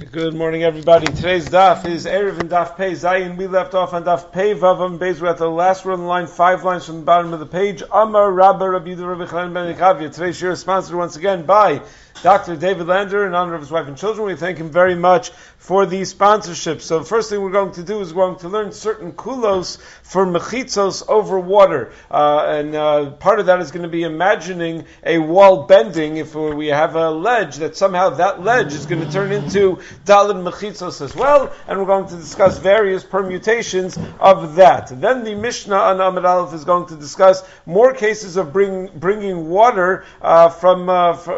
Good morning, everybody. Today's daf is Erev and Daf Pei Zayin. We left off on Daf Pei Vavam Beis. We're at the last row on the line, 5 lines from the bottom of the page. Amar Rabba Rabbi Yehuda Rabbi Chanan ben Akavya. Today's shir is sponsored once again by Dr. David Lander in honor of his wife and children. We thank him very much for the sponsorship. So the first thing we're going to do is we're going to learn certain kulos for mechitzos over water. Part of that is going to be imagining a wall bending. If we have a ledge, that somehow that ledge is going to turn into daled mechitzos as well. And we're going to discuss various permutations of that. Then the Mishnah on Amud Aleph is going to discuss more cases of bringing water from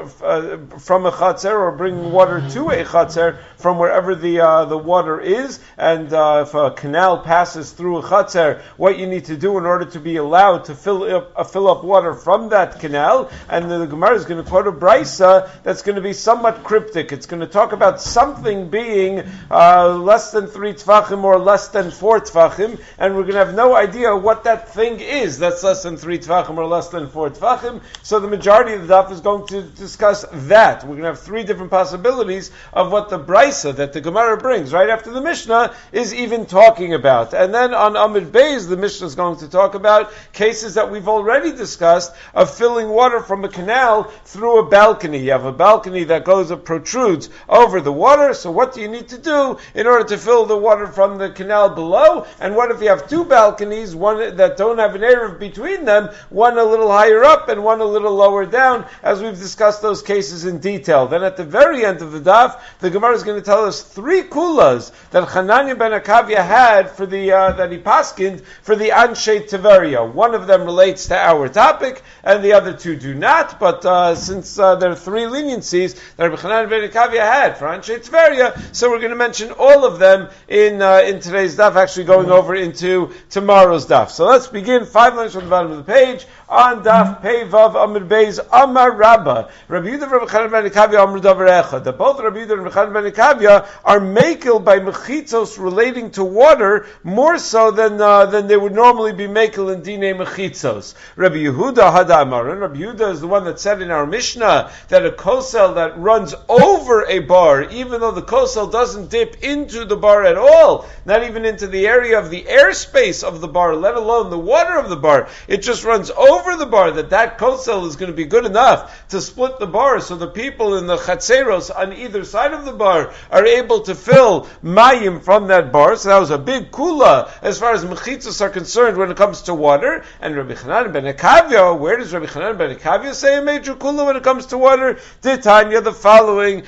a chatzer, or bringing water to a chatzer from wherever the water is, and if a canal passes through a chatzer, what you need to do in order to be allowed to fill up water from that canal. And the Gemara is going to quote a brisa that's going to be somewhat cryptic. It's going to talk about something being less than 3 tfachim or less than 4 tfachim, and we're going to have no idea what that thing is that's less than 3 tfachim or less than 4 tfachim. So the majority of the daf is going to discuss that. We're going to have 3 different possibilities of what the brisa that the Gemara brings right after the Mishnah is even talking about. And then on Amud Beis, the Mishnah is going to talk about cases that we've already discussed of filling water from a canal through a balcony. You have a balcony that protrudes over the water, so what do you need to do in order to fill the water from the canal below? And what if you have 2 balconies, one that don't have an erev between them, one a little higher up and one a little lower down, as we've discussed those cases in detail. Then at the very end of the daf, the Gemara is going to tell us 3 kulas that Hananya ben Akavya had for that he paskined for the Anshe Tiveria. One of them relates to our topic, and the other 2 do not. But since there are 3 leniencies that Rabbi Chanan ben Akavya had for Anshe Tiveria, so we're going to mention all of them in today's daf, actually going over into tomorrow's daf. So let's begin 5 lines from the bottom of the page on daf Pei Vav Amud Beis. Amar Rabba Rabbi Yehuda Rabbi Chanan ben Akavya Amru Davar Echad. That both Rabbi Yehuda and Rabbi Chanan ben Akavya are makel by mechitzos relating to water more so than they would normally be makel in dine mechitzos. Rabbi Yehuda had Amar, and Rabbi Yehuda is the one that said in our Mishnah that a kosel that runs over a bar, even though the kosel doesn't dip into the bar at all, not even into the area of the airspace of the bar, let alone the water of the bar, it just runs over the bar, that kosel is going to be good enough to split the bar, so the people in the chatzeros on either side of the bar are able to fill mayim from that bar. So that was a big kula as far as mechitzos are concerned when it comes to water. And Rabbi Chanan ben Akavya, where does Rabbi Chanan ben Akavya say a major kula when it comes to water? Titania, the following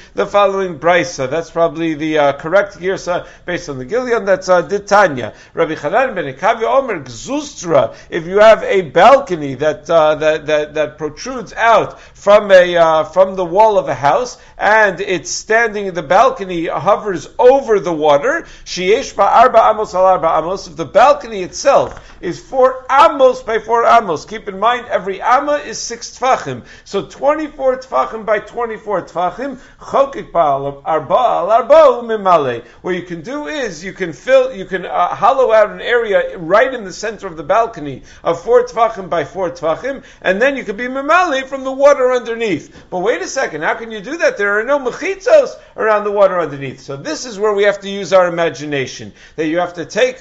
brisa. That's probably the correct girsa based on the Gilyon. That's Titania. Rabbi Chanan ben Akavya Omer Gzustra. If you have a balcony that protrudes out from the wall of a house, and it's standing, the balcony hovers over the water, sheyesh ba'arba amos al arba amos, if the balcony itself is 4 amos by 4 amos, keep in mind every amma is 6 tfachim, so 24 tfachim by 24 tfachim, chokik ba'al arba al arba mimale. What you can do is you can hollow out an area right in the center of the balcony of 4 tfachim by 4 tfachim, and then you can be mimale from the water underneath. But wait a second, how can you do that? There are no mechitzos around the water underneath. So this is where we have to use our imagination. That you have to take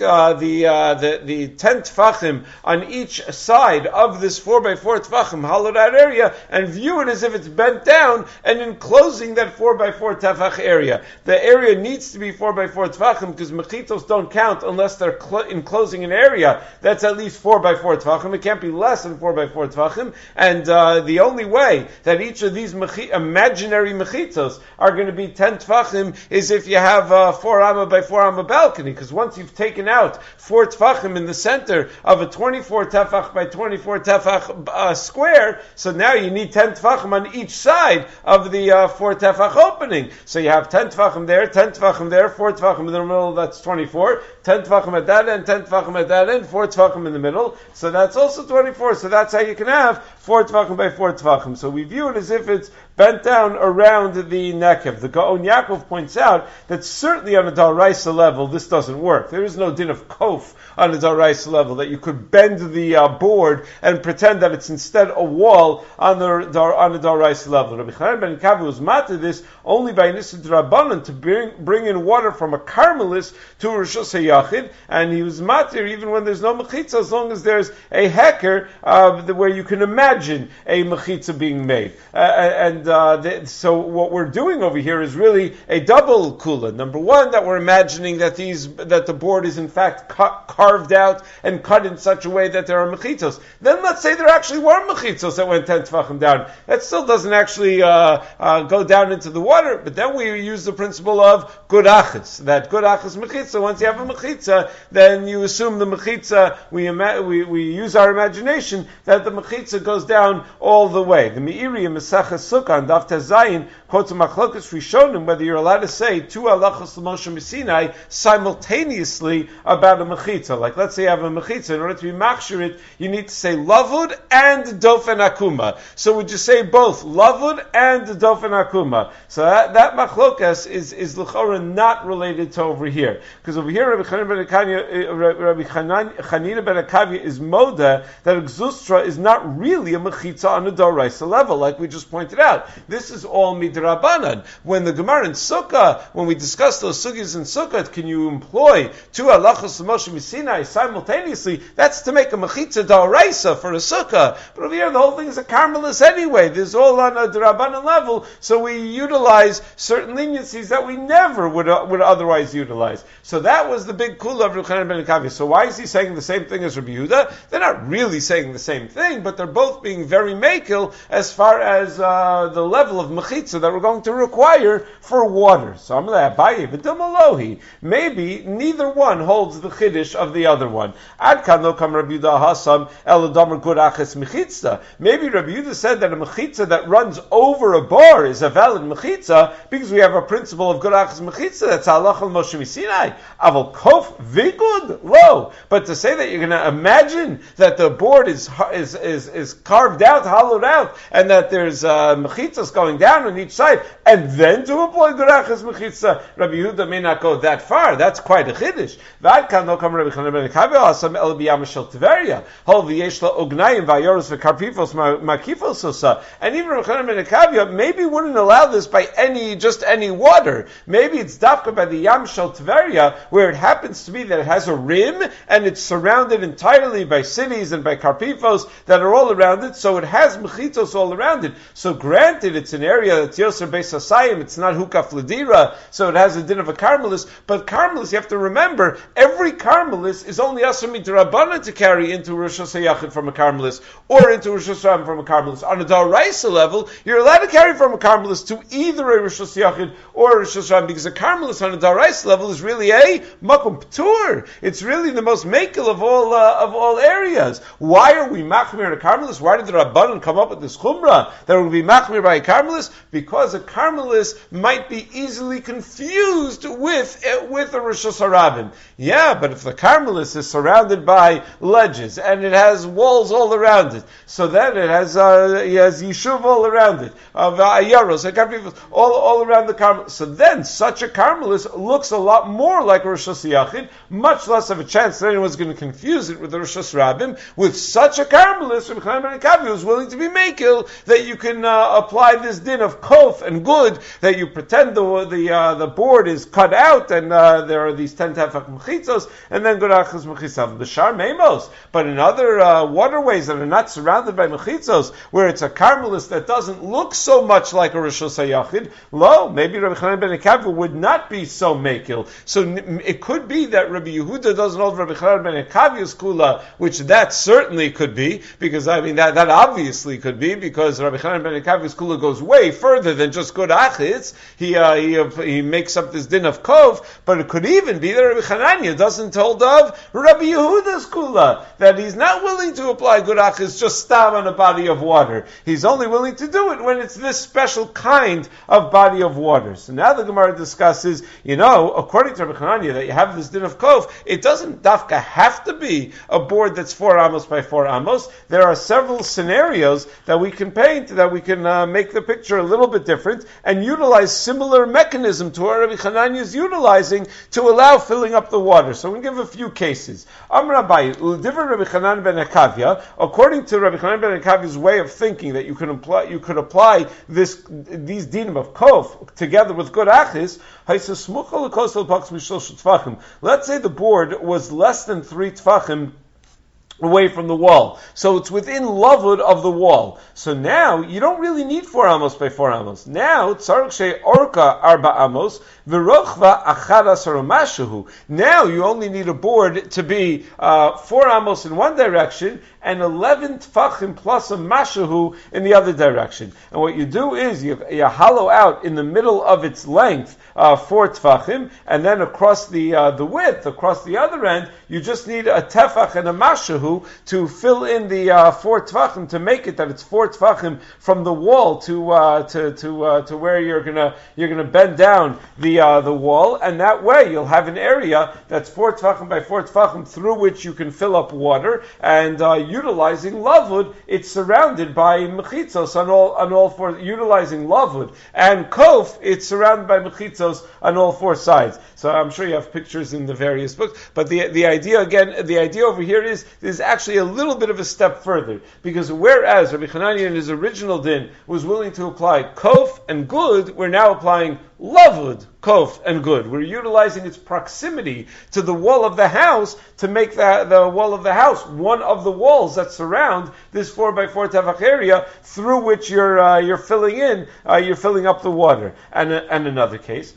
the 10 tfachim on each side of this 4 by 4 tfachim hollowed out area and view it as if it's bent down and enclosing that 4 by 4 tefach area. The area needs to be 4 by 4 tfachim because mechitzos don't count unless they're enclosing an area that's at least 4 by 4 tfachim. It can't be less than 4 by 4 tfachim. And the only way that each of these imaginary mechitzos are going to be 10 tfachim is if you have 4 amma by 4 amma balcony, because once you've taken out 4 tfachim in the center of a 24 tefach by 24 tefach square, so now you need 10 tfachim on each side of the 4 tefach opening. So you have 10 tfachim there, 10 tfachim there, 4 tfachim in the middle, that's 24, 10 tfachim at that end, 10 tfachim at that end, 4 tfachim in the middle, so that's also 24, so that's how you can have 4 tfachim by 4 tfachim. So we view it as if it's bent down around the nekev. The Gaon Yaakov points out that certainly on a Daraisa level this doesn't work. There is no din of kof on a Daraisa level that you could bend the board and pretend that it's instead a wall on a Daraisa level. Rabbi Chanan ben Kavi was matter this only by Nisid Rabbanan to bring in water from a Carmelis to Rishus HaYachid, and he was matter even when there's no mechitza, as long as there's a hecker where you can imagine a mechitza being made. So what we're doing over here is really a double kula. Number one, that we're imagining that the board is in fact carved out and cut in such a way that there are mechitzos. Then let's say there actually were mechitzos that went 10 tefachim down. That still doesn't actually go down into the water, but then we use the principle of good achitz, that good achitz mechitza. Once you have a mechitza, then you assume the mechitza, we use our imagination that the mechitza goes down all the way. The Meiri in Mesachas Sukkah on Daf Tezayin quotes a machlokas rishonim whether you're allowed to say two halachos l'Moshe Sinai simultaneously about a mechitza. Like let's say you have a mechitza, in order to be machshir it, you need to say lavud and dofen akuma. So would you say both lavud and dofen akuma? So that machlokas is l'chora not related to over here, because over here Rabbi Chanina ben Akavia is moda that a gzustra is not really a mechitza on a doraisa level, like we just pointed out. This is all midrabanan. When the Gemara in Sukkah, when we discuss those sugyas in Sukkah, can you employ two halachos Moshe Sinai simultaneously? That's to make a mechitza doraisa for a sukkah. But over here, the whole thing is a carmelis anyway. This is all on a drabanan level, so we utilize certain leniencies that we never would otherwise utilize. So that was the big kula of Rabbi Chanan ben Akavia. So why is he saying the same thing as Rabbi Yehuda? They're not really saying the same thing, but they're both being very makil as far as the level of mechitza that we're going to require for water. So I'm going to Abaye v'dumalohi. Maybe neither one holds the chiddush of the other one. Ad kan lo kam Rabbi Yehuda hasam el damer guraches mechitza. Maybe Rabbi Yehuda said that a mechitza that runs over a bar is a valid mechitza because we have a principle of guraches mechitza that's halach al Moshe Sinai. Aval kof vigud lo. But to say that you're going to imagine that the board is carved out, hollowed out, and that there's mechitzas going down on each side, and then to employ guraches mechitza, Rabbi Yehuda may not go that far. That's quite a chiddush. V'ad kan lo kam Rabbi Chanan ben Akavia asam el b'yam shel Tveria. Hol v'yesh lo ugnayim v'ayoros v'karpifos makifos osa. And even Rabbi Chanan ben Akavia maybe wouldn't allow this by just any water. Maybe it's dafka by the yam shel Tveria, where it happens to be that it has a rim and it's surrounded entirely by cities and by karpifos that are all around it, so it has mechitos all around it. So granted, it's an area that's Yoser Beis Hasayim, it's not Hukaf Ladira, so it has a din of a Carmelis, but Carmelis, you have to remember, every Carmelis is only Asami Rabbanan to carry into Rosh Hashanah from a Carmelis, or into Rosh Hashanah from a Carmelis. On a Daraisa level, you're allowed to carry from a Carmelis to either a Rosh Hashanah or a Rosh Hashanah, because a Carmelis on a Daraisa level is really a Makom P'tur. It's really the most makel of all areas. Why are we machmir a Carmelis? Why did the Rabbanan come up with this chumrah that would be machmir by a Carmelis? Because a Carmelis might be easily confused with a Rosh Hashanah. Yeah, but if the Carmelis is surrounded by ledges and it has walls all around it, so then it has yishuv all around it, of ayaros, all around the Carmelis. So then such a Carmelis looks a lot more like a Rosh Hashanah, much less of a chance that anyone's going to confuse it with the Rosh Hashanah. With such a Carmelis, Rabbi Chanan ben Akavia was willing to be makil that you can apply this din of kof and good, that you pretend the board is cut out and there are these 10 tefach mechitzos, and then gurachas mechitzos. The shar memos, but in other waterways that are not surrounded by mechitzos, where it's a Carmelis that doesn't look so much like a Rosh Hashanah, maybe Rabbi Chanan ben Akavia would not be so makil. So it could be that Rabbi Yehuda doesn't hold Rabbi Chanan ben Akavia's kula, which that certainly could be, because that obviously could be, because Rabbi Chanan ben Akavia's kula goes way further than just good achitz. He makes up this din of kov, but it could even be that Rabbi Chananya doesn't hold of Rabbi Yehuda's kula, that he's not willing to apply good achitz just stam on a body of water. He's only willing to do it when it's this special kind of body of water. So now the Gemara discusses, according to Rabbi Chananya, that you have this din of kov, it doesn't dafka have to be a board that's 4 amos by 4 amos. There are several scenarios that we can paint, that we can make the picture a little bit different and utilize similar mechanism to what Rabbi Chananya is utilizing to allow filling up the water. So we give a few cases. Amar Abaye, U'divrei Rabbi Chanan ben Akavya, according to Rabbi Chanan ben Akavya's way of thinking that you could apply these dinim of kof together with good achis. Let's say the board was less than 3 tfachim away from the wall. So it's within lavud of the wall. So now you don't really need 4 amos by 4 amos. Now tzarich she orka arba amos v'rochva achadasar mashahu. Now you only need a board to be 4 amos in one direction and 11 tfachim plus a mashahu in the other direction. And what you do is you hollow out in the middle of its length 4 tfachim, and then across the width, across the other end, you just need a tefach and a mashahu to fill in the 4 tfachim to make it that it's 4 tfachim from the wall to where you're gonna bend down the wall, and that way you'll have an area that's 4 tfachim by 4 tfachim through which you can fill up water, and utilizing lavud, it's surrounded by mechitzos on all 4. Utilizing lavud and kof, it's surrounded by mechitzos on all 4 sides. So I'm sure you have pictures in the various books, but the idea over here is there's actually a little bit of a step further, because whereas Rabbi Chananya in his original din was willing to apply kof and good, we're now applying lavud, kof, and good. We're utilizing its proximity to the wall of the house to make the wall of the house one of the walls that surround this 4 by 4 tefach area through which you're filling up the water. And another case,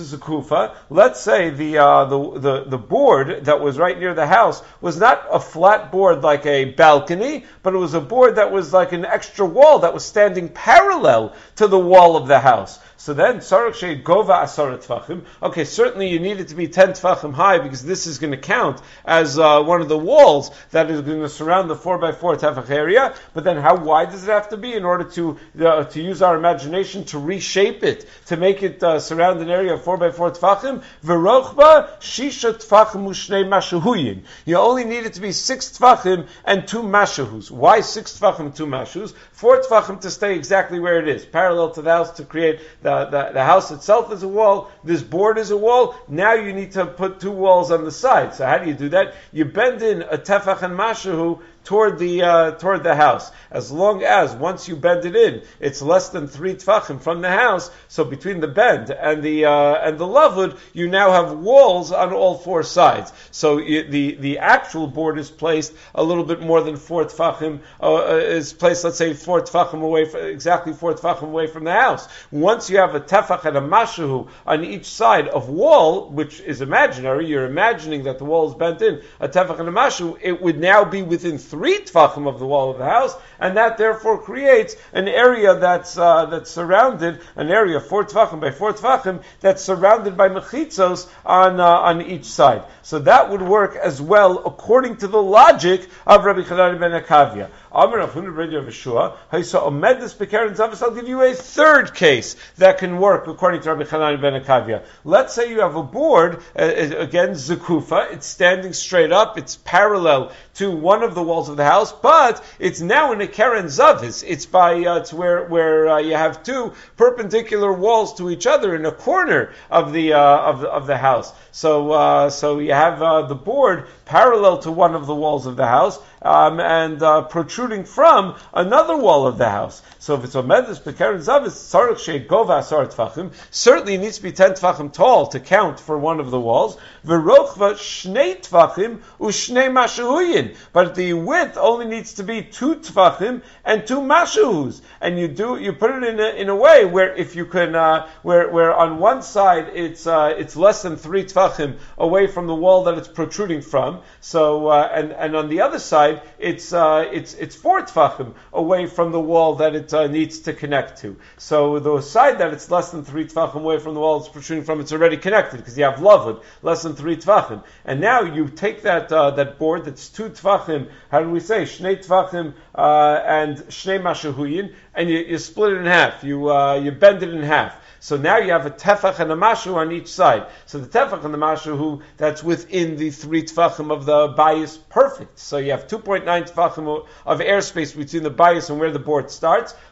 let's say the board that was right near the house was not a flat board like a balcony, but it was a board that was like an extra wall that was standing parallel to the wall of the house. So then, tzarich she gova asara tfachim. Okay, certainly you need it to be 10 tfachim high because this is going to count as one of the walls that is going to surround the 4 by 4 tefach area. But then, how wide does it have to be in order to use our imagination to reshape it, to make it surround an area of 4 by 4 tfachim? V'rochba shisha tfachim ushnei mashahuyin. You only need it to be 6 tfachim and 2 mashahus. Why 6 tfachim and 2 mashahus? 4 tfachim to stay exactly where it is, parallel to the house, to create the house itself is a wall, this board is a wall, now you need to put 2 walls on the side. So how do you do that? You bend in a tefach and mashahu toward the house. As long as once you bend it in, it's less than 3 tfachim from the house. So between the bend and the lavud, you now have walls on all 4 sides. So the actual board is placed a little bit more than 4 tfachim. Is placed, let's say, 4 tfachim away, exactly 4 tfachim away from the house. Once you have a tefach and a mashahu on each side of wall, which is imaginary, you're imagining that the wall is bent in a tefach and a mashahu, it would now be within 3 tfachim of the wall of the house, and that therefore creates an area that's surrounded, an area 4 tfachim by 4 tfachim that's surrounded by mechitzos on each side. So that would work as well according to the logic of Rabbi Chananya ben Akavya. I'll give you a third case that can work according to Rabbi Chananya ben Akavya. Let's say you have a board, again, zekufa, it's standing straight up, it's parallel to one of the walls of the house, but it's now in a keren zavis. It's by to where you have 2 perpendicular walls to each other in a corner of the house. So you have the board parallel to one of the walls of the house, and protruding from another wall of the house. So if it's omedus bekeren zavis, tzarich she'gova asar tfachim, certainly it needs to be 10 tfachim tall to count for one of the walls. V'rochva shnei tfachim u'shnei mashahuyin, but the width only needs to be 2 tfachim and 2 mashahus. And you put it in a way where if you can, where on one side it's less than 3 tfachim away from the wall that it's protruding from. So and on the other side it's 4 tfachim away from the wall that it needs to connect to. So the side that it's less than 3 tfachim away from the wall it's protruding from, it's already connected because you have lavud less than 3 tfachim. And now you take that board that's 2 tfachim. How do we say shnei tfachim and shnei mashahuyin, and you split it in half. You bend it in half. So now you have a tefach and a mashu on each side. So the tefach and the mashu, that's within the 3 tefachim of the bias, perfect. So you have 2.9 tefachim of airspace between the bias and where the board starts.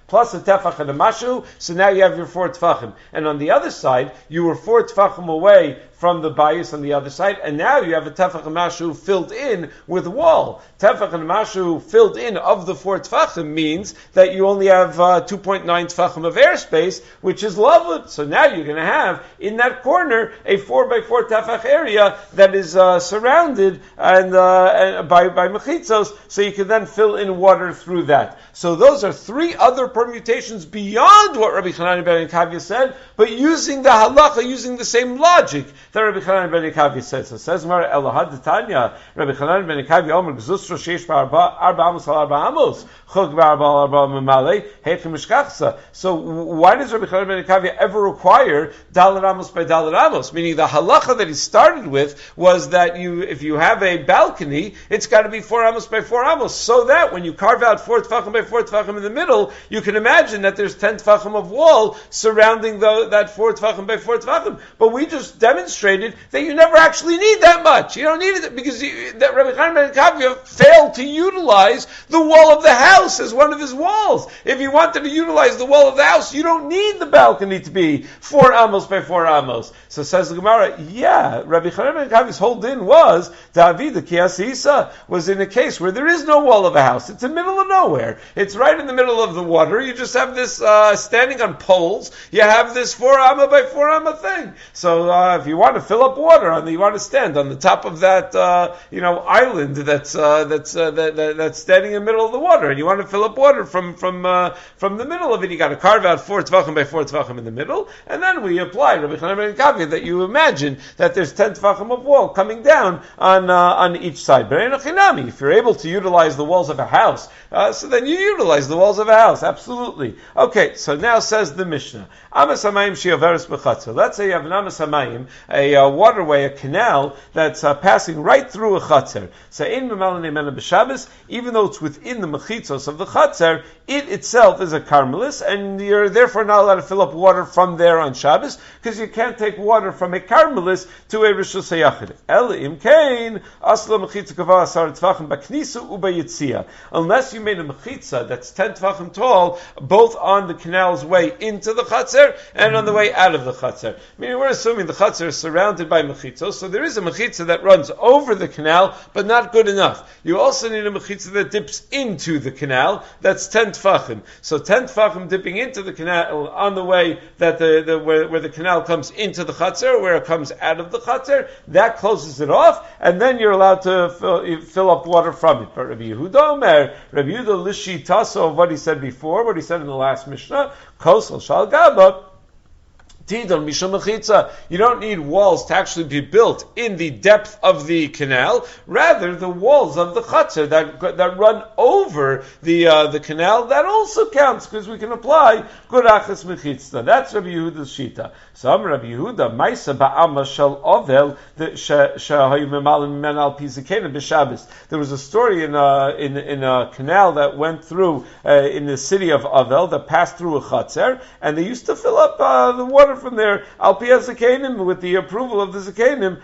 plus a tefach and a mashu, so now you have your 4 tefachim. And on the other side, you were 4 tefachim away from the bayis on the other side, and now you have a tefach and mashu filled in with wall. Tefach and mashu filled in of the 4 tefachim means that you only have 2.9 tefachim of airspace, which is lovely. So now you're going to have in that corner a 4x4 tefach area that is surrounded and by mechitzos, so you can then fill in water through that. So those are 3 other permutations beyond what Rabbi Chanan ben Akavia said, but using the halacha, using the same logic that Rabbi Chanan ben Akavia said. So says Mar Elahad Tanya, Rabbi Chanan ben Akavia Omer Gzusro Sheish Arba Amos Al Arba Amos Chug Barba Arba Mamale Heichim Mishkachsa. So why does Rabbi Chanan ben Akavia ever require Dalet Amos by Dalet Amos? Meaning the halacha that he started with was that if you have a balcony, it's got to be 4 amos by 4 amos, so that when you carve out 4 tefachim by 4 tefachim in the middle, you can imagine that there's 10 tefachim of wall surrounding that 4 tefachim by 4 tefachim. But we just demonstrated that you never actually need that much. You don't need it because that Rabbi Chanan ben Akavia failed to utilize the wall of the house as one of his walls. If you wanted to utilize the wall of the house, you don't need the balcony to be 4 amos by 4 amos. So says the Gemara, yeah, Rabbi Chanan ben Akavia's whole din was David the Kiasisa was in a case where there is no wall of a house. It's in the middle of nowhere. It's right in the middle of the water. You just have this standing on poles. You have this 4 amma by 4 amma thing. So if you want to fill up water, you want to stand on the top of that island that's standing in the middle of the water, and you want to fill up water from the middle of it. You got to carve out 4 tvachim by 4 tvachim in the middle, and then we apply Rabbi Chanan ben Akavia that you imagine that there's 10 tvachim of wall coming down on each side. But if you're able to utilize the walls of a house, so then you utilize the walls of a house. Absolutely. Okay, so now says the Mishnah, Amas hamayim she'overes b'chatzar. Let's say you have an Amas hamayim, a waterway, a canal that's passing right through a chatzar. So in Memalin Emena b'Shabbos, even though it's within the mechitzos of the chatzar, it itself is a karmelis, and you're therefore not allowed to fill up water from there on Shabbos, because you can't take water from a karmelis to a rishus hayachid. El imkein asla mechitza kava asar tvachim baknisa uba yitzia. Unless you made a mechitza that's 10 tvachim tall, both on the canal's way into the chatzar and on the way out of the chatzar. Meaning we're assuming the chatzar is surrounded by mechitzos, so there is a mechitza that runs over the canal, but not good enough. You also need a mechitza that dips into the canal, that's 10 tefachim. So 10 tefachim dipping into the canal on the way that where the canal comes into the chatzar, where it comes out of the chatzar, that closes it off, and then you're allowed to fill up water from it. But Rabbi Yehuda Omer, Rabbi Yehuda Lishi Tasso, of what he said before, what he said in the last Mishnah, Kosel Shal Gaba, you don't need walls to actually be built in the depth of the canal. Rather, the walls of the chatzar that run over the canal, that also counts, because we can apply gurachas mechitza. That's Rabbi Yehuda's shita. So Rabbi Yehuda, Maisa ba'ama shel ovel shehayu memalim men al pizikenim b'Shabbos. There was a story in a canal that went through in the city of Avel that passed through a chatzar, and they used to fill up the water from there al pi zakenim, with the approval of the zakenim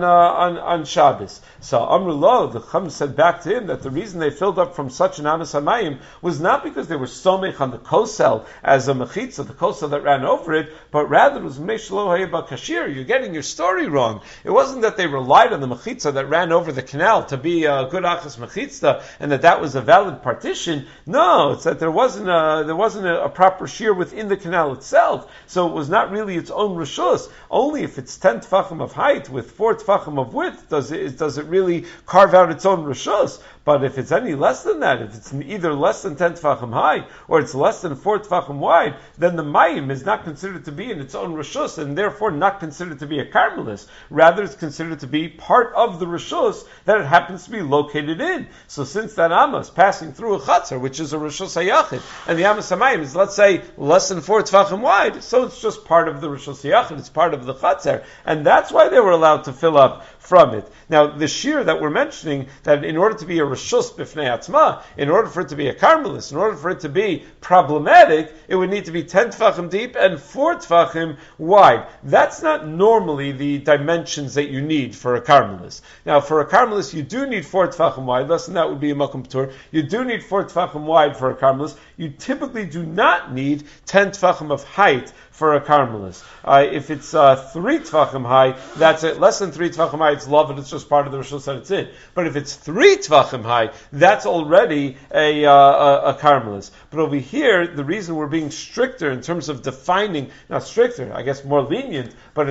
on Shabbos. So Amrullah, the Chum said back to him that the reason they filled up from such an Amas Hamayim was not because they were somech on the kosel as a mechitza, the kosel that ran over it, but rather it was meshlo hayba kashir. You're getting your story wrong. It wasn't that they relied on the mechitza that ran over the canal to be a good achas mechitza and that was a valid partition. No, it's that there wasn't a proper shear within the canal itself. So it was not really its own rishus. Only if it's 10 tefachim of height with 4 tefachim of width does it really carve out its own rishus. But if it's any less than that, if it's either less than 10 tefachim high or it's less than 4 tefachim wide, then the mayim is not considered to be in its own rishus and therefore not considered to be a karmelis. Rather, it's considered to be part of the rishus that it happens to be located in. So since that amma is passing through a chatzar, which is a rishus hayachid, and the amma samayim is, let's say, less than 4 tefachim wide, so it's just part of the rishus hayachid, it's part of the chatzar, and that's why they were allowed to fill up from it. Now, the shear that we're mentioning, that in order to be a rishus b'fnei atzma, in order for it to be a karmelis, in order for it to be problematic, it would need to be 10 tefachim deep and 4 tefachim wide. That's not normally the dimensions that you need for a karmelis. Now, for a karmelis, you do need 4 tefachim wide, less than that would be a makom p'tur. You do need 4 tefachim wide for a karmelis. you typically do not need 10 tefachim of height for a karmelis. If it's 3 tefachim high, that's it. Less than 3 tefachim high, it's love, and it's just part of the rishus that it's in. But if it's 3 tefachim high, that's already a karmelis. But over here, the reason we're being stricter in terms of defining, not stricter, I guess more lenient, but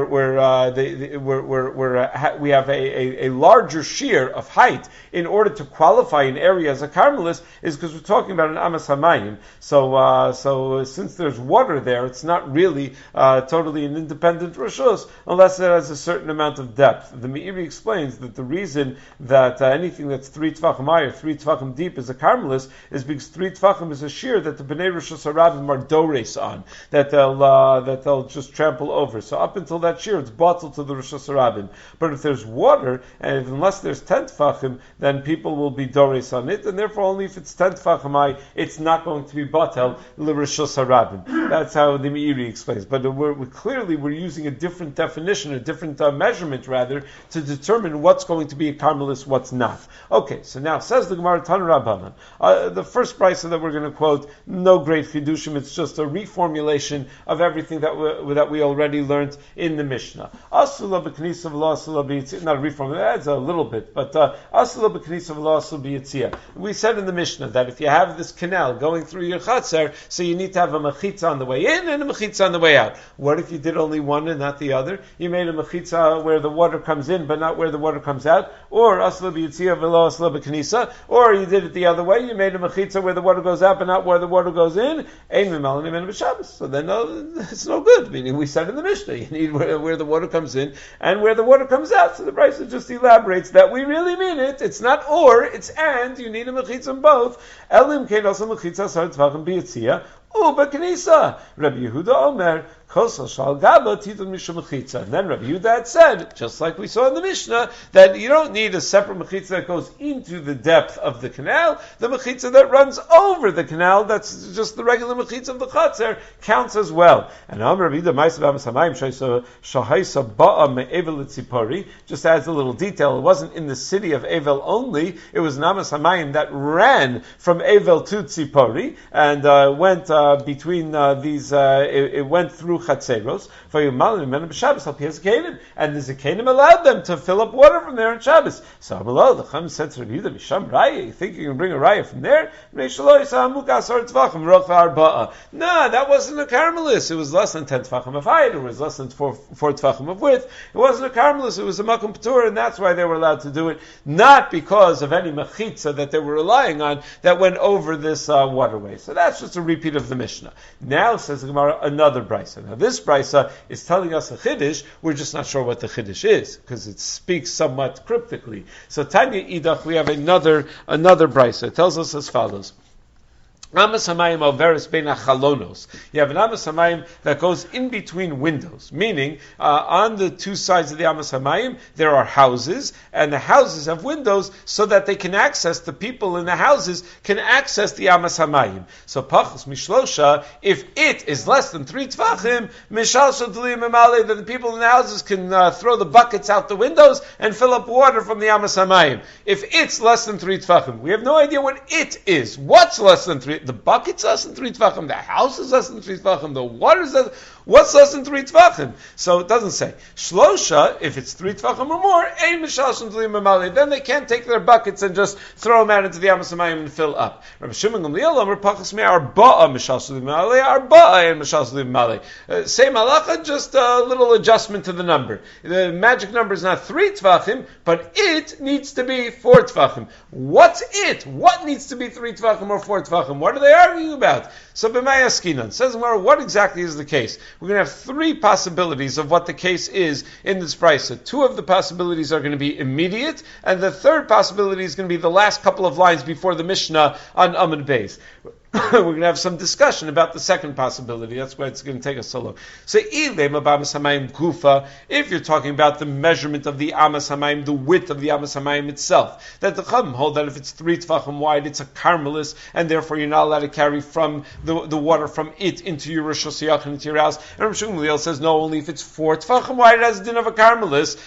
we have a larger shear of height in order to qualify an area as a karmelis, is because we're talking about an amas hamayim. So since there's water there, it's not really totally an independent rishus unless it has a certain amount of depth. The Meiri explains that the reason that anything that's 3 tefachim high or 3 tefachim deep is a karmelis is because 3 tefachim is a shear that the bnei rishus harabim are dores on, that they'll just trample over. So up until that shear, it's bottled to the rishus harabim. But if there's water, and unless there's 10 tefachim, then people will be dores on it, and therefore only if it's 10 tefachim high, it's not going to be bottled the rishus harabim. That's how the Meiri explains. But we're using a different definition, a different measurement rather, to determine what's going to be a karmelis, what's not. Okay, so now says the Gemara Tan Rabbanan. The first brisa that we're going to quote, no great chidushim, it's just a reformulation of everything that we already learned in the Mishnah. Asula b'knisa v'lo asula b'yitzia. Not a reformulation, that's a little bit, but asula b'knisa v'lo asula b'yitzia. We said in the Mishnah that if you have this canal going through your chatzar, so you need to have a mechitza on the way in and a mechitza on the way out. What if you did only one and not the other? You made a mechitza where the water comes in but not where the water comes out, or asla b'yitzia v'lo asla b'knisa, or you did it the other way, you made a mechitza where the water goes out but not where the water goes in. Ein mimalin imen b'Shabbos. So then it's no good. Meaning we said in the Mishnah, you need where the water comes in and where the water comes out. So the Brisa just elaborates that we really mean it. It's not or, it's and. You need a mechitza in both. Elim kein also mechitza sar tvachim b'yitzia. Uba Knisa. Rabbi Yehuda Omer, Kosel Shal Gaba Titul Mishum Mechitza. And then Rabbi Yehuda had said, just like we saw in the Mishnah, that you don't need a separate Mechitza that goes into the depth of the canal. The Mechitza that runs over the canal, that's just the regular Mechitza of the Chatzar, counts as well. And Amr Rabbi Yehuda Ma'asav Amas Hamayim Shahaisa Ba'a Me'evel Tzipori just adds a little detail. It wasn't in the city of Evel only, it was an Amas Hamayim that ran from Evel to Tzipori, and went between these, it went through Chatzeros, and the Zekanim allowed them to fill up water from there on Shabbos. So the Chum said to Rabbi Yehuda, Misham Raya, you think you can bring a Raya from there? No, that wasn't a Carmelis. It was less than 10 Tvachim of height, it was less than 4 Tvachim of width. It wasn't a Carmelis, it was a Makom Patur, and that's why they were allowed to do it, not because of any Mechitza that they were relying on that went over this waterway. So that's just a repeat of the Mishnah. Now, says the Gemara, another brisa. Now, this brisa is telling us a chiddush. We're just not sure what the chiddush is because it speaks somewhat cryptically. So, Tanya Idach, we have another brisa. It tells us as follows. Amas hamayim overes bein achalonos. You have an amas hamayim that goes in between windows, meaning on the two sides of the amas hamayim there are houses, and the houses have windows so that they can access, the people in the houses can access the amas hamayim. So pachos mishlosha, if it is less than 3 tvachim, mishal shadli memale, then the people in the houses can throw the buckets out the windows and fill up water from the amas hamayim. If it's less than 3 tvachim, we have no idea what it is. What's less than 3? The bucket's less than 3 tvachim, the house is less than 3 tvachim, the water's less. What's less than 3 tvachim? So it doesn't say. Shlosha, if it's 3 tvachim or more, ein mishal shadli memale, then they can't take their buckets and just throw them out into the amas hamayim and fill up. Rabbi Shimon Gamliel Omer pachas me arba'a mishal shadli memale, arba'a ein mishal shadli memale. Same halacha, just a little adjustment to the number. The magic number is not 3 tvachim, but it needs to be 4 tvachim. What's it? What needs to be 3 tvachim or 4 tvachim? What are they arguing about? So b'may askinan, says Gemara, what exactly is the case? We're going to have 3 possibilities of what the case is in this brisa. 2 of the possibilities are going to be immediate, and the third possibility is going to be the last couple of lines before the Mishnah on Amud Beis. We're going to have some discussion about the second possibility. That's why it's going to take us so long. So, if you're talking about the measurement of the Amas Hamayim, the width of the Amas Hamayim itself, that the Chum hold that if it's 3 Tvachim wide, it's a Carmelis, and therefore you're not allowed to carry from the water from it into your Rosh Hashanah, into your house. And Rav Shmuel says, no, only if it's 4 Tvachim wide, it has a din of a Carmelis.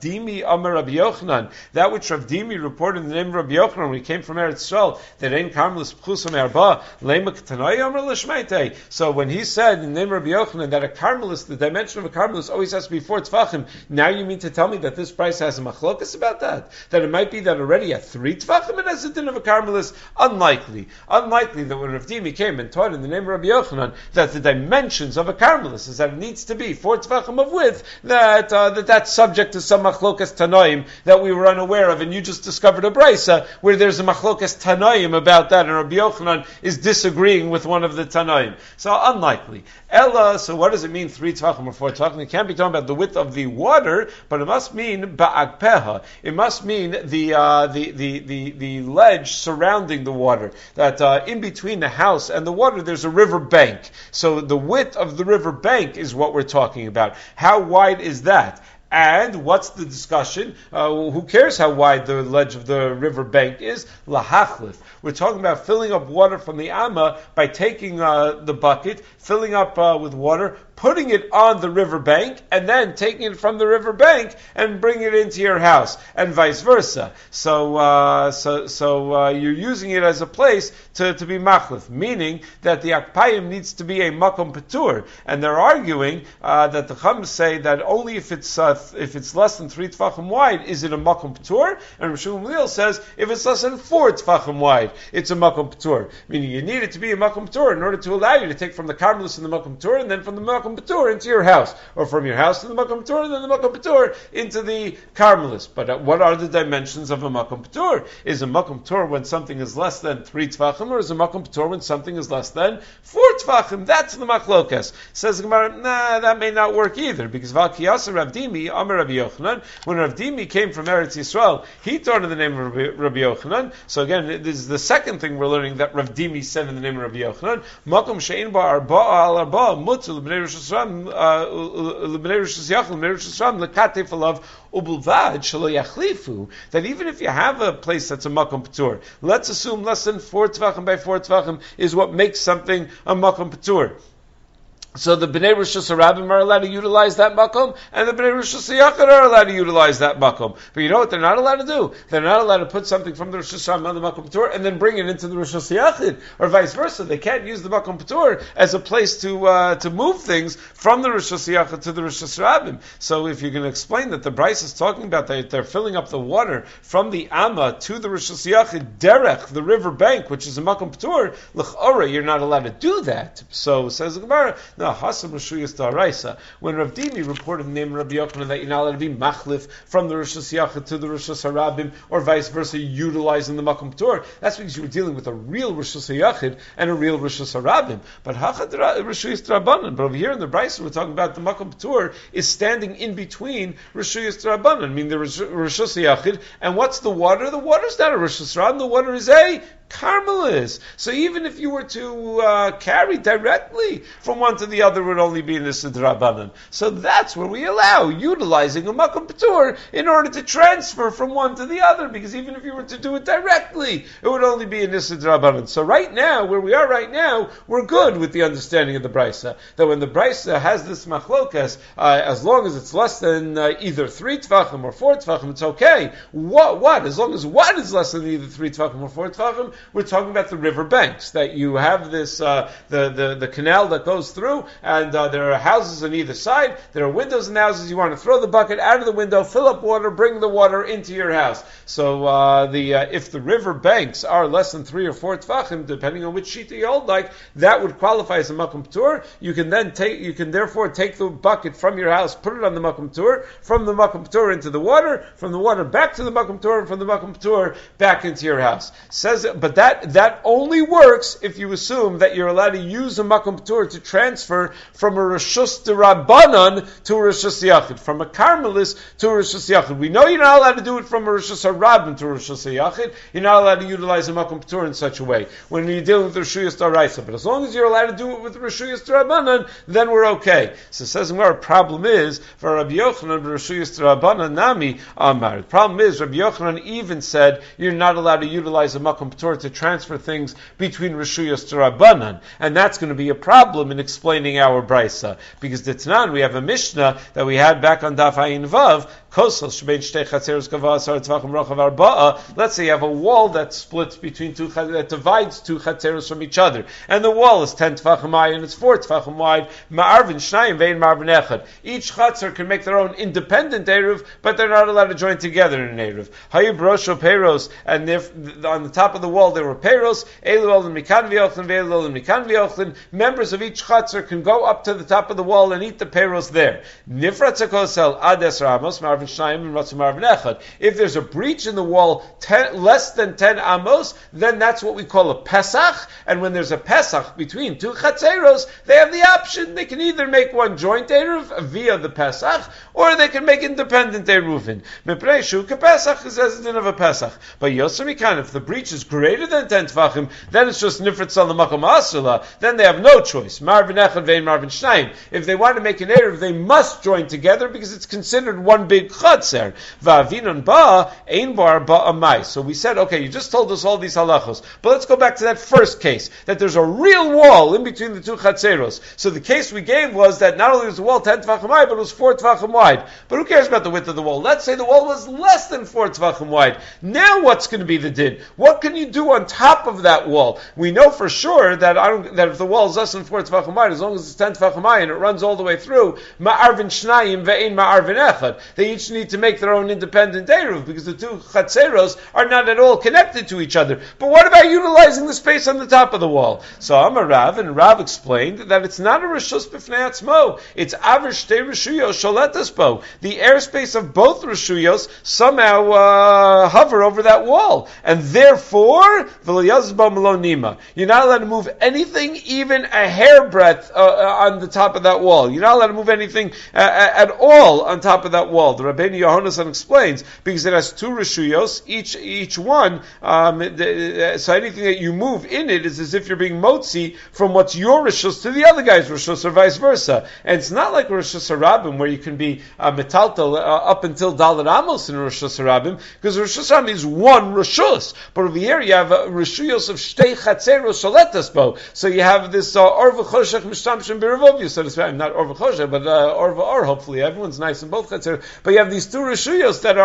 That which Rav Dimi reported in the name of Rabbi Yochanan when he came from Eretz Yisrael, that ain't Carmelis karmelis pchusam arba lemak tanai amar l'shmeitei. So when he said in the name of Rabbi Yochanan that a karmelis, the dimension of a karmelis always has to be 4 tefachim, now you mean to tell me that this price has a machlokas about that? That it might be that already at 3 tefachim it has a din of a karmelis? Unlikely that when Rav Dimi came and taught in the name of Rabbi Yochanan that the dimensions of a karmelis is that it needs to be 4 tefachim of width, that's subject to some machlokas tanoim that we were unaware of, and you just discovered a brisa where there's a machlokas tanoim about that, and Rabbi Yochanan is disagreeing with one of the tanoim. So unlikely. Ella, so what does it mean 3 tefachim or 4 tefachim? It can't be talking about the width of the water, but it must mean ba'agpeha. It must mean the ledge surrounding the water. That in between the house and the water there's a river bank. So the width of the river bank is what we're talking about. How wide is that? And what's the discussion? Who cares how wide the ledge of the river bank is? Lahachlif. We're talking about filling up water from the Amma by taking the bucket, filling up with water, putting it on the river bank, and then taking it from the river bank and bringing it into your house, and vice versa. So you're using it as a place to be machlif, meaning that the akpayim needs to be a makom patur, and they're arguing that the Chum say that only if it's less than 3 tefachim wide is it a makom patur, and Rav Shmuel Gamliel says if it's less than 4 tefachim wide it's a makom patur, meaning you need it to be a makom patur in order to allow you to take from the karmelis and the makom patur, and then from the makom patur into your house, or from your house to the makom patur, and then the makom patur into the karmelis. But what are the dimensions of a makom patur? Is a makom patur when something is less than 3 tefachim, or is a makom patur when something is less than 4 tefachim? That's the machlokas. Says the Gemara, that may not work either, because Val Kiyasa Rav Dimi Amar Rabbi Yochanan, when Rav Dimi came from Eretz Yisrael, he taught in the name of Rabbi Yochanan. So again, this is the second thing we're learning that Rav Dimi said in the name of Rabbi Yochanan. Makom she'ein ba arba al arba mutzu l'bnei Rosh Hashanah l'bnei Rosh Hashanah l'bnei Rosh Hashanah l'katef alav ubulvad shelo yachlifu. That even if you have a place that's a makom patur, let's assume less than 4 tefachim by 4 tefachim is what makes something a makom patur. So the Bnei Rosh Hashanah are allowed to utilize that makom, and the Bnei Rosh Hashanah are allowed to utilize that makom. But you know what they're not allowed to do? They're not allowed to put something from the Rosh Hashanah on the makom patur and then bring it into the Rosh Hashanah, or vice versa. They can't use the makom patur as a place to move things from the Rosh Hashanah to the Rosh Hashanah. So if you're going to explain that the Bryce is talking about that they're filling up the water from the Amma to the Rosh Hashanah derech, the river bank, which is a makom patur, l'chora, you're not allowed to do that. So says the Gemara. When Rav Dimi reported the name of Rabbi Yochanan that you're not allowed to be machlif from the Rosh Hashanah to the Rosh Hashanah, or vice versa, utilizing the makom patur, that's because you were dealing with a real Rosh Hashanah and a real Rosh Hashanah. But Rosh Hashanah, but over here in the Brisa we're talking about the makom patur is standing in between Rosh Hashanah. I mean the Rosh Hashanah, and what's the water? The water's not a Rosh Hashanah. The water is a karmelis. So even if you were to carry directly from one to the other, it would only be in the Sidrabanan. So that's where we allow utilizing a makom patur in order to transfer from one to the other, because even if you were to do it directly, it would only be in the Sidrabanan. So right now, where we are right now, we're good with the understanding of the Brisa, that when the Brisa has this machlokas, as long as it's less than either 3 tefachim or 4 tefachim, it's okay. What? As long as what is less than either 3 tefachim or 4 tefachim, we're talking about the river banks, that you have this, the canal that goes through, and there are houses on either side, there are windows in the houses, you want to throw the bucket out of the window, fill up water, bring the water into your house. So if the river banks are less than 3 or 4 tefachim, depending on which shita you hold like, that would qualify as a makom patur. You can therefore take the bucket from your house, put it on the makom patur, from the makom patur into the water, from the water back to the makom patur, and from the makom patur back into your house. But that only works if you assume that you're allowed to use a makom patur to transfer from a reshus d'Rabbanan to a reshus yachid, from a karmelis to a reshus yachid. We know you're not allowed to do it from a reshus harabim to a reshus yachid. You're not allowed to utilize a makom patur in such a way when you're dealing with the reshuyas d'Oraisa. But as long as you're allowed to do it with the reshuyas d'Rabbanan, then we're okay. So it says our problem is for Rabbi Yochanan reshuyas d'Rabbanan nami amar. The problem is Rabbi Yochanan even said you're not allowed to utilize a makom patur sort to transfer things between Rishuyos to Rabbanan. And that's going to be a problem in explaining our Brisa. Because the Tanan, we have a Mishnah that we had back on Daf Ayin Vav, let's say you have a wall that splits between that divides two chatzeros from each other, and the wall is 10 tefachim high and it's 4 tefachim wide. Ma'arvin shnayim vein ma'arvin echad. Each chatzer can make their own independent eruv, but they're not allowed to join together in an eruv. Hayib rosho peros, and on the top of the wall there were peros. Elu olim mikan v'yochlin ve'elu olim mikan v'yochlin. Members of each chatzer can go up to the top of the wall and eat the peros there. Nifrat zakosel ades ramos ma'arvin. If there's a breach in the wall less than 10 amos, then that's what we call a Pesach. And when there's a Pesach between two Chatzeros, they have the option. They can either make one joint Eruv via the Pesach, or they can make independent Eruvin. Mepreshu Pesach is as in of a Pesach. But Yosemikan, if the breach is greater than 10 Tvachim, then it's just Nifrit Salamakom Asula. Then they have no choice. Marvin Echad Vein Marvin Shnayim. If they want to make an Eruv, they must join together because it's considered one big Chatzer. Va'avinon ba ein bar ba'amai. So we said, okay, you just told us all these halachos, but let's go back to that first case, that there's a real wall in between the two chatzeros. So the case we gave was that not only was the wall 10 tvachim high, but it was 4 tvachim wide. But who cares about the width of the wall? Let's say the wall was less than 4 tvachim wide. Now what's going to be the din? What can you do on top of that wall? We know for sure that if the wall is less than 4 tvachim wide, as long as it's 10 tvachim high and it runs all the way through, ma'arvin shnayim ve'ein ma'arvin echad. They each need to make their own independent eruv because the two chatzeros are not at all connected to each other. But what about utilizing the space on the top of the wall? So Amar Rav, and Rav explained that it's not a reshus b'fnei atzmo. It's aver shtei reshuyos sholetas bo. The airspace of both reshuyos somehow hover over that wall, and therefore v'layazba melonima. You're not allowed to move anything, even a hairbreadth on the top of that wall. You're not allowed to move anything at all on top of that wall. The Rabbeinu Yohanan explains because it has two reshuyos, each one. So anything that you move in it is as if you're being motzi from what's your reshus to the other guy's reshus, or vice versa. And it's not like reshus harabim where you can be metaltal up until dalet amos in reshus harabim, because reshus harabim is one reshus. But over here you have reshuyos of shtei chatzeros sholetas bo. So you have this orva choshech mishtamshim b'revovia, so to speak. Not orva choshech, but orva or. Hopefully everyone's nice in both chatzeros. But you have these two reshuyos that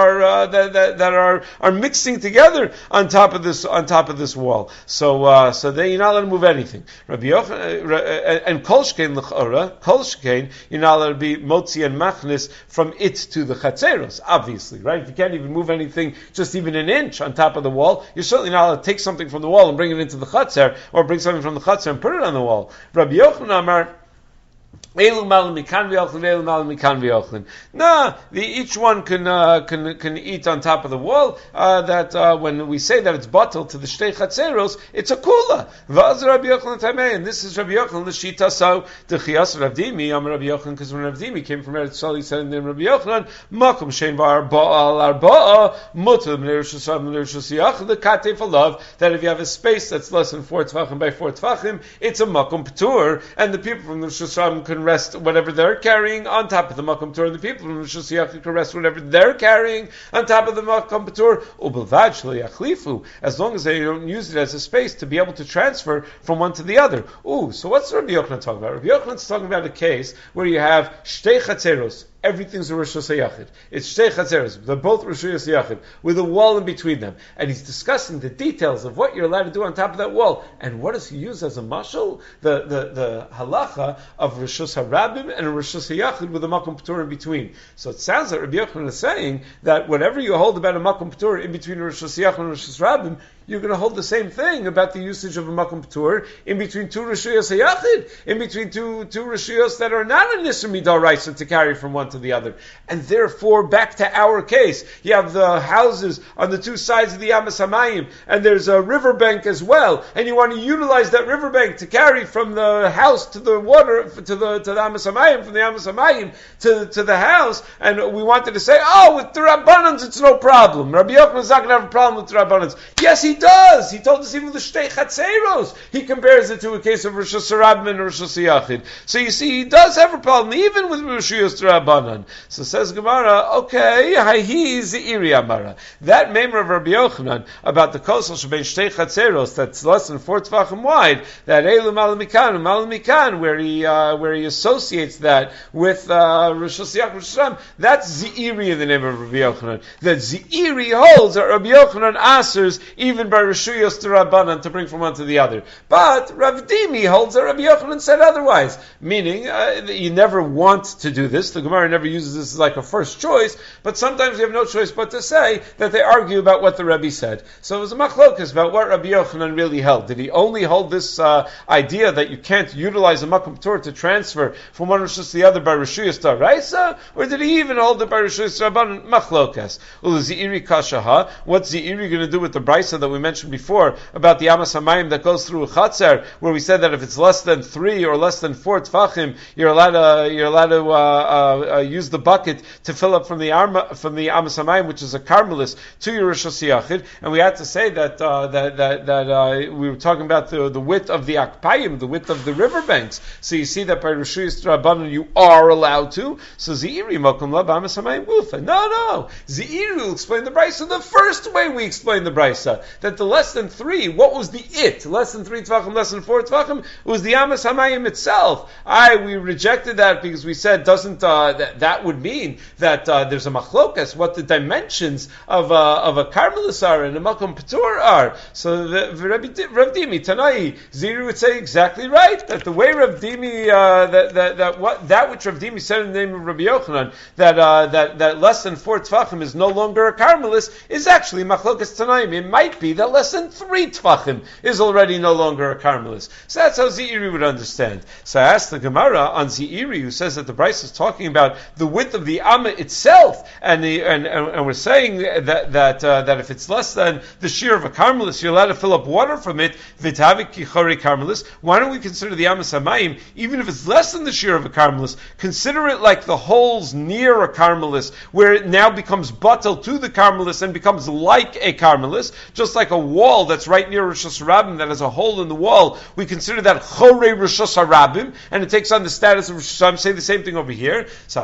are mixing together on top of this wall. So then you're not allowed to move anything. Rabbi Yochanan and Kol Shkein l'chora, Kol Shkein, you're not allowed to be motzi and machnis from it to the chatzeros. Obviously, right? If you can't even move anything, just even an inch on top of the wall, you're certainly not allowed to take something from the wall and bring it into the chatzer, or bring something from the chatzer and put it on the wall. Rabbi Yochanan Amar, each one can eat on top of the wall. When we say that it's bottled to the shtei chatzeros, it's a kula. And this is Rabbi Yochanan the shita. So the chiyas Rav Dimi, Rabbi Yochanan, because when Rav Dimi came from Eretz Yisrael, he said in Rabbi Yochanan, makom shein ba'arba'a al-arba'a mutal m'nirshus yach the katef alav, that if you have a space that's less than 4 tefachim by 4 tefachim, it's a makom p'tur, and the people from the Rishus can rest whatever they're carrying on top of the Makom P'tur, and the people from Rishus Yachid can rest whatever they're carrying on top of the Makom P'tur. Ubelvad shelo yachlifu, as long as they don't use it as a space to be able to transfer from one to the other. So what's Rabbi Yochanan talking about? Rabbi Yochanan's talking about a case where you have shtei chatzeros. Everything's a Rishus Yachid. It's shtei chatzeros. They're both Rishus Yachid with a wall in between them, and he's discussing the details of what you're allowed to do on top of that wall. And what does he use as a mashal? The halacha of Rishus Harabim and a Rishus Yachid with a Makom P'tur in between. So it sounds like Rabbi Yochanan is saying that whatever you hold about a Makom P'tur in between Rishus Yachid and Rishus Harabim, you're going to hold the same thing about the usage of a Makom P'tur in between two Rishuyos Hayachid, in between two Rishuyos that are not a Nisr Midaraisa to carry from one to the other. And therefore, back to our case, you have the houses on the two sides of the Amas Hamayim, and there's a riverbank as well, and you want to utilize that riverbank to carry from the house to the water, to the Amas Hamayim, from the Amas Hamayim to the house, and we wanted to say, with the Rabbanans it's no problem. Rabbi Yochanan is not going to have a problem with the Rabbanans. Yes, he does. He told us even the Shtei Chatzeros. He compares it to a case of Rosh Hashanah and Rosh Hashanah. So you see, he does have a problem, even with Rosh Hashanah. So says Gemara, okay, Hahi Ze'iri Amara. That member of Rabbi Yochanan about the Kosel Shebein Shtei Chatzeros that's less than 4 Tvachim wide, that Eilu Malamikan, where he associates that with Rosh Hashanah, that's Ze'iri in the name of Rabbi Yochanan. That Ze'iri holds that Rabbi Yochanan asers even by Rishuyos to Rabbanan to bring from one to the other. But Rav Dimi holds that Rabbi Yochanan said otherwise, meaning that you never want to do this. The Gemara never uses this as like a first choice, but sometimes you have no choice but to say that they argue about what the Rebbe said. So it was a machlokas about what Rabbi Yochanan really held. Did he only hold this idea that you can't utilize a makom Torah to transfer from one rishus to the other by Rishuyos to Raisa, or did he even hold it by Rishuyos to Rabbanan? Machlokas. Ul-Ze'iri kashaha. What's Ze'iri going to do with the brisa that we mentioned before about the Amas Hamayim that goes through a Chatzer, where we said that if it's less than 3 or less than 4 Tfachim, you're allowed to use the bucket to fill up from the Amas Hamayim, which is a Carmelis, to your Rosh Hashanah. And we had to say that we were talking about the width of the Akpayim, the width of the riverbanks. So you see that by Rishuyos Rabbanan you are allowed to. So Ze'iri Mokum La B'Amas Hamayim Gufa. No. Ze'iri will explain the brisa the first way we explained the brisa, that the less than 3, what was the it? Less than 3 Tvachim, less than 4 Tvachim, it was the Amas Hamayim itself. We rejected that because we said that would mean that there's a machlokas, what the dimensions of a Carmelis are and a Makom Patur are. So the Rav Dimi Tanai Ze'iri would say exactly right, that the way Rav Dimi that which Rav Dimi said in the name of Rabbi Yochanan, that less than 4 Tvachim is no longer a Carmelis, is actually machlokas Tanaim. It might be that less than 3 Tvachim is already no longer a Carmelis. So that's how Ze'iri would understand. So I asked the Gemara on Ze'iri, who says that the Bryce is talking about the width of the Amma itself, and we're saying that if it's less than the shear of a Carmelis, you're allowed to fill up water from it. V'tavik kichori Carmelis. Why don't we consider the Amas Hamayim, even if it's less than the shear of a Carmelis, consider it like the holes near a Carmelis, where it now becomes batel to the Carmelis and becomes like a Carmelis, just like a wall that's right near Rosh Hashanah that has a hole in the wall. We consider that chorei Rosh Hashanah, and it takes on the status of Rosh Hashanah. Say the same thing over here.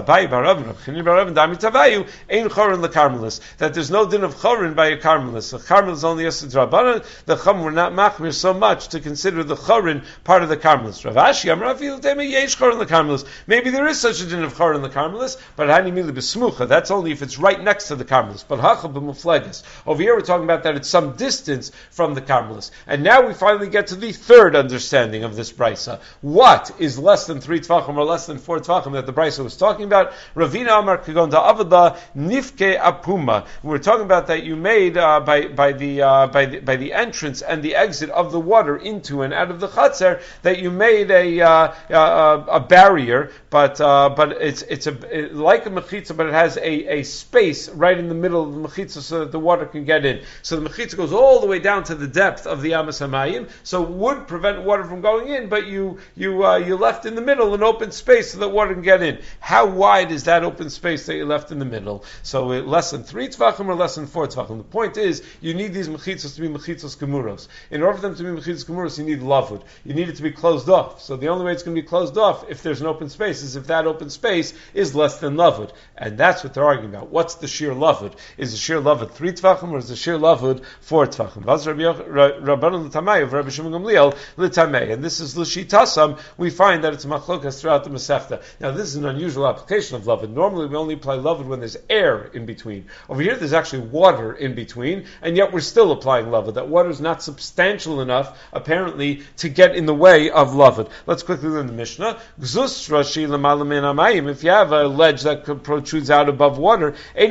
That there's no din of chorin by a Carmelis. The Carmelis only has to drabanan. The chum were not machmir so much to consider the chorin part of the Carmelis. Rav Ashi Amar yesh chorin the Carmelis. Maybe there is such a din of chorin the Carmelis, but hani mili besmucha. That's only if it's right next to the Carmelis. But hacha b'mufleges. Over here we're talking about that it's some distance from the Carmelis. And now we finally get to the third understanding of this brisa. What is less than 3 Tvachim or less than 4 Tvachim that the brisa was talking about? Ravina Amar Kagon Avada Nifke Apuma. We're talking about that you made by the entrance and the exit of the water into and out of the Chatzer, that you made a barrier, but it's like a mechitza, but it has a space right in the middle of the mechitza so that the water can get in. So the mechitza goes all the way down to the depth of the Amas Hamayim, so it would prevent water from going in, but you left in the middle an open space so that water can get in. How wide is that open space that you left in the middle? So less than 3 Tvachim or less than 4 Tvachim. The point is, you need these mechitzos to be mechitzos gemuros. In order for them to be mechitzos gemuros, you need lavud. You need it to be closed off. So the only way it's going to be closed off, if there's an open space, is if that open space is less than lavud. And that's what they're arguing about. What's the sheer lavud? Is the sheer lavud 3 Tvachim or is the sheer lavud 4 Tvachim? Rabbanan l'tamei of Rabbi Shimon Gamliel l'tamei. And this is l'shitasam. We find that it's machlokas throughout the Masechta. Now this is an unusual application of lavud. Normally we only apply lavud when there's air in between. Over here there's actually water in between, and yet we're still applying lavud. That water is not substantial enough, apparently, to get in the way of lavud. Let's quickly learn the Mishnah. Gzus rashi l'malam min hamayim. If you have a ledge that protrudes out above water, you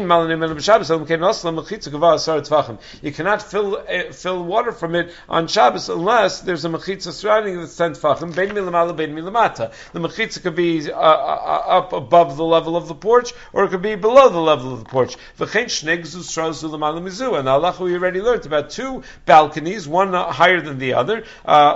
cannot fill water from it on Shabbos unless there's a mechitza surrounding the 10 tefachim. Bein milamala, bein milamata. The mechitza could be up above the level of the porch, or it could be below the level of the porch. And the halacha we already learned about 2 balconies, one higher than the other.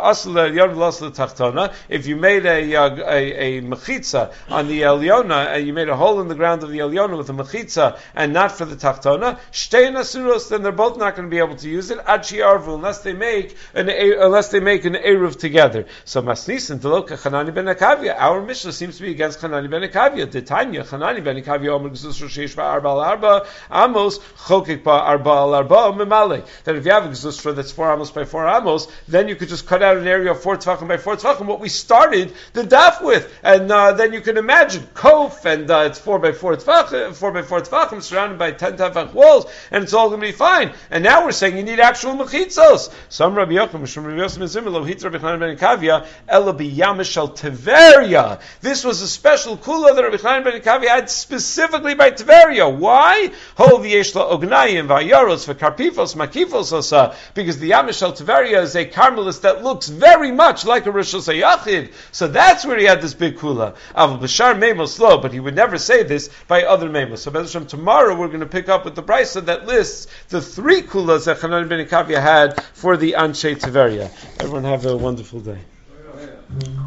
If you made a mechitza on the Eliona, and you made a hole in the ground of the Eliona with a mechitza and not for the tachtona, shtei nasuros, then they're both not going to be able to use it, unless they make an eruv together. So Masnisin Deloka Chanani ben Akavia. Our Mishnah seems to be against Chanani ben Akavia. Titania Chanani ben Akavia Omer Gzus Rosheish Arba al Arba Amos Chokik ba Arba al Arba Memale. That if you have a Gzus that's 4 Amos by 4 Amos, then you could just cut out an area of 4 Tvachim by 4 Tvachim. What we started the daf with, and then you can imagine Kof, and it's 4 by 4 Tvachim surrounded by 10 Tvach walls, and it's all going to be fine. And now we're saying you need actual mechitzos. Some Rabbi Yochanan, Rabbi Yosef Mizimah, Lo Hitra B'Chanan ben Akavia, Ela B'Yamish al Tiveria. This was a special kula that Rabbi Chanan ben Akavia had specifically by Tiveria. Why? Ho v'yesh la ognayim v'ayaros v'karpifos makifos osa. Because the Yamish al Tiveria is a Carmelist that looks very much like a Rosh Hashanah. So that's where he had this big kula. Aval B'shar Memos lo, but he would never say this by other Memos. So Bez Hashem, tomorrow we're going to pick up with the Brisa that lists the 3 kulas that Chanan ben Akavia had for the Anshe Tiveria. Everyone have a wonderful day.